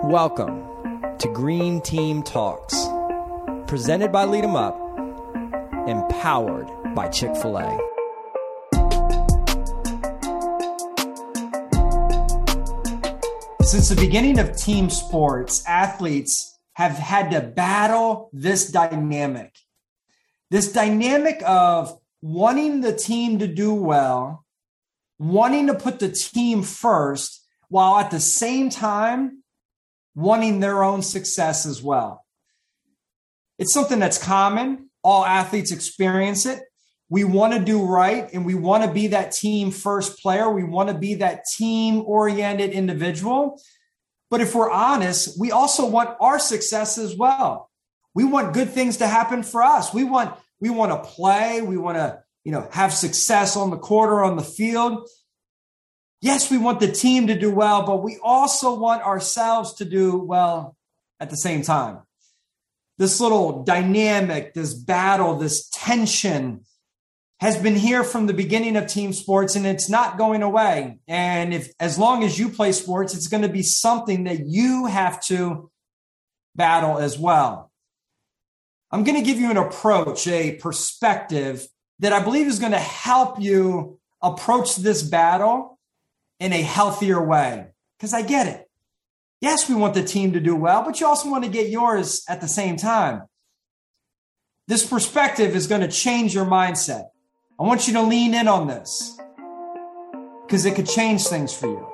Welcome to Green Team Talks, presented by Lead 'em Up, empowered by Chick-fil-A. Since the beginning of team sports, athletes have had to battle this dynamic of wanting the team to do well, wanting to put the team first, while at the same time wanting their own success as well. It's something that's common. All athletes experience it. We want to do right, and we want to be that team first player. We want to be that team-oriented individual. But if we're honest, we also want our success as well. We want good things to happen for us. We want to play. We want to, have success on the court or on the field. Yes, we want the team to do well, but we also want ourselves to do well at the same time. This little dynamic, this battle, this tension has been here from the beginning of team sports, and it's not going away. And as long as you play sports, it's going to be something that you have to battle as well. I'm going to give you an approach, a perspective that I believe is going to help you approach this battle in a healthier way. Because I get it. Yes, we want the team to do well, but you also want to get yours at the same time. This perspective is going to change your mindset. I want you to lean in on this because it could change things for you.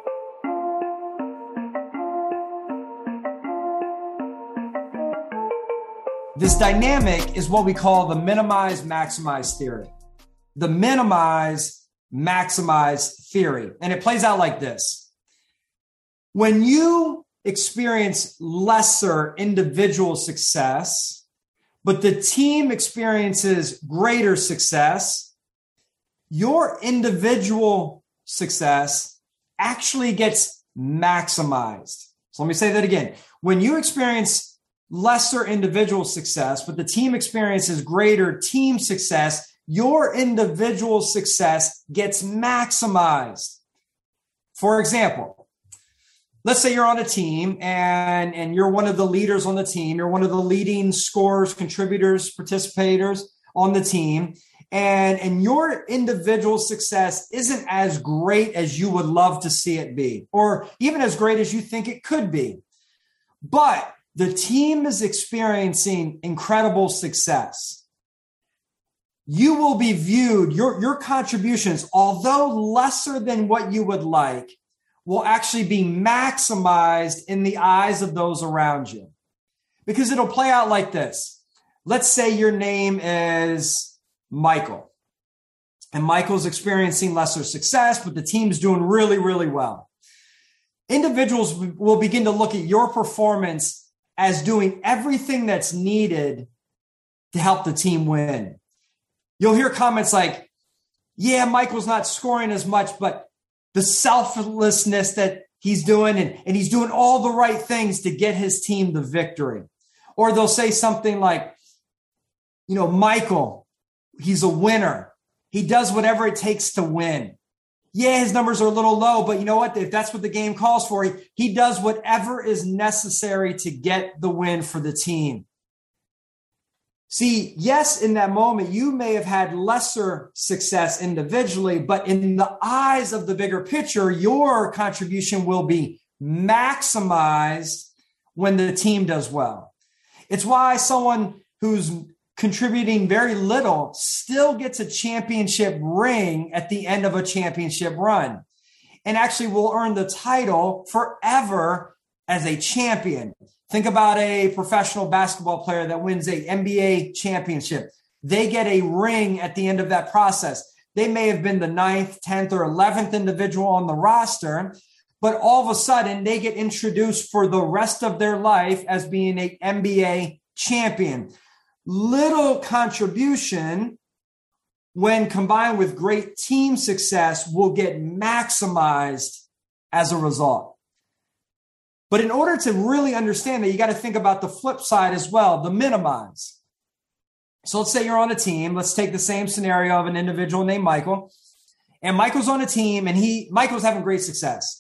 This dynamic is what we call the minimize-maximize theory. The minimize-maximize theory. And it plays out like this. When you experience lesser individual success, but the team experiences greater success, your individual success actually gets maximized. So let me say that again. When you experience lesser individual success, but the team experiences greater team success, your individual success gets maximized. For example, let's say you're on a team and you're one of the leaders on the team. You're one of the leading scorers, contributors, participators on the team. And your individual success isn't as great as you would love to see it be, or even as great as you think it could be. But the team is experiencing incredible success. You will be viewed, your contributions, although lesser than what you would like, will actually be maximized in the eyes of those around you. Because it'll play out like this. Let's say your name is Michael. And Michael's experiencing lesser success, but the team's doing really, really well. Individuals will begin to look at your performance as doing everything that's needed to help the team win. You'll hear comments like, yeah, Michael's not scoring as much, but the selflessness that he's doing, and he's doing all the right things to get his team the victory. Or they'll say something like, Michael, he's a winner. He does whatever it takes to win. Yeah, his numbers are a little low, but you know what? If that's what the game calls for, he does whatever is necessary to get the win for the team. See, yes, in that moment, you may have had lesser success individually, but in the eyes of the bigger picture, your contribution will be maximized when the team does well. It's why someone who's contributing very little still gets a championship ring at the end of a championship run, and actually will earn the title forever as a champion. Think about a professional basketball player that wins a NBA championship. They get a ring at the end of that process. They may have been the 9th, 10th, or 11th individual on the roster, but all of a sudden they get introduced for the rest of their life as being an NBA champion. Little contribution, when combined with great team success, will get maximized as a result. But in order to really understand that, you got to think about the flip side as well, the minimize. So let's say you're on a team. Let's take the same scenario of an individual named Michael. And Michael's on a team, and Michael's having great success.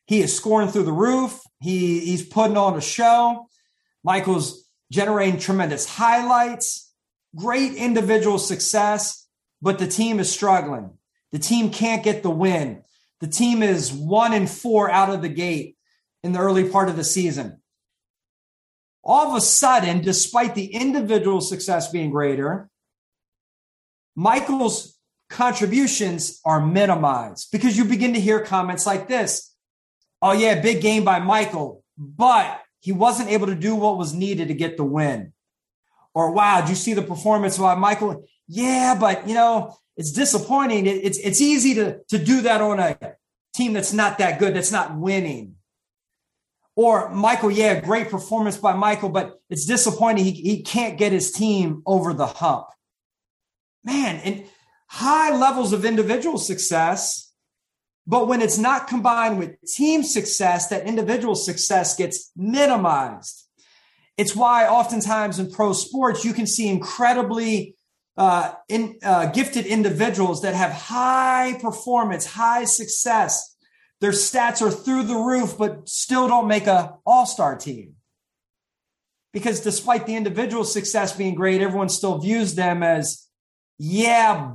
He is scoring through the roof. He's putting on a show. Michael's generating tremendous highlights, great individual success, but the team is struggling. The team can't get the win. The team is 1-4 out of the gate in the early part of the season. All of a sudden, despite the individual success being greater, Michael's contributions are minimized because you begin to hear comments like this. Oh yeah, big game by Michael, but he wasn't able to do what was needed to get the win. Or wow, did you see the performance by Michael? Yeah, but it's disappointing. It's easy to do that on a team that's not that good, that's not winning. Or Michael, yeah, great performance by Michael, but it's disappointing. He can't get his team over the hump. Man, and high levels of individual success, but when it's not combined with team success, that individual success gets minimized. It's why oftentimes in pro sports, you can see incredibly gifted individuals that have high performance, high success. Their stats are through the roof, but still don't make an all-star team. Because despite the individual success being great, everyone still views them as, yeah,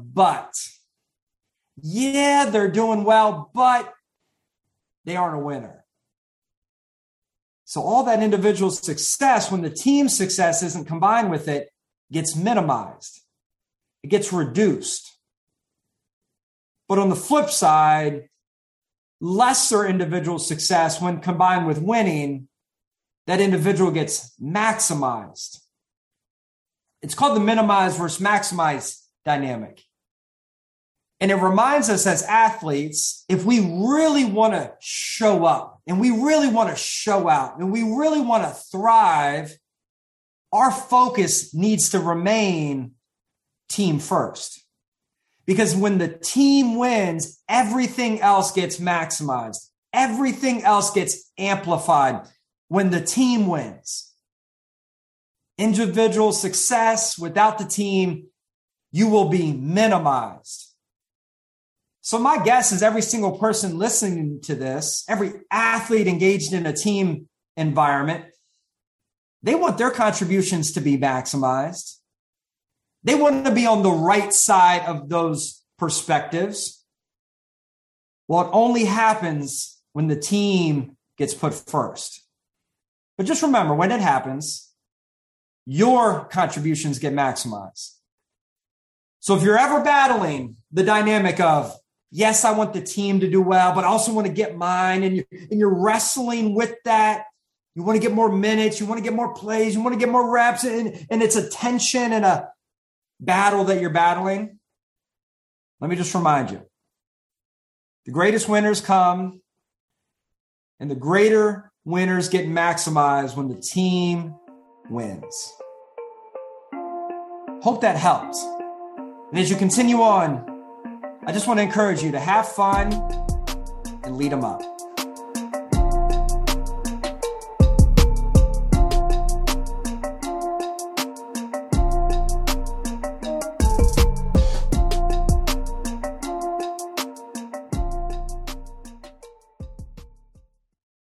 they're doing well, but they aren't a winner. So all that individual success, when the team success isn't combined with it, gets minimized. It gets reduced. But on the flip side, lesser individual success, when combined with winning, that individual gets maximized. It's called the minimize versus maximize dynamic. And it reminds us as athletes, if we really want to show up and we really want to show out and we really want to thrive, our focus needs to remain team first. Because when the team wins, everything else gets maximized. Everything else gets amplified when the team wins. Individual success without the team, you will be minimized. So my guess is every single person listening to this, every athlete engaged in a team environment, they want their contributions to be maximized. They want to be on the right side of those perspectives. Well, it only happens when the team gets put first. But just remember, when it happens, your contributions get maximized. So if you're ever battling the dynamic of, yes, I want the team to do well, but I also want to get mine, and you're wrestling with that. You want to get more minutes, you want to get more plays, you want to get more reps, and it's a tension and a battle that you're battling. Let me just remind you, the greatest winners come, and the greater winners get maximized when the team wins. Hope that helps. And as you continue on, I just want to encourage you to have fun and lead them up.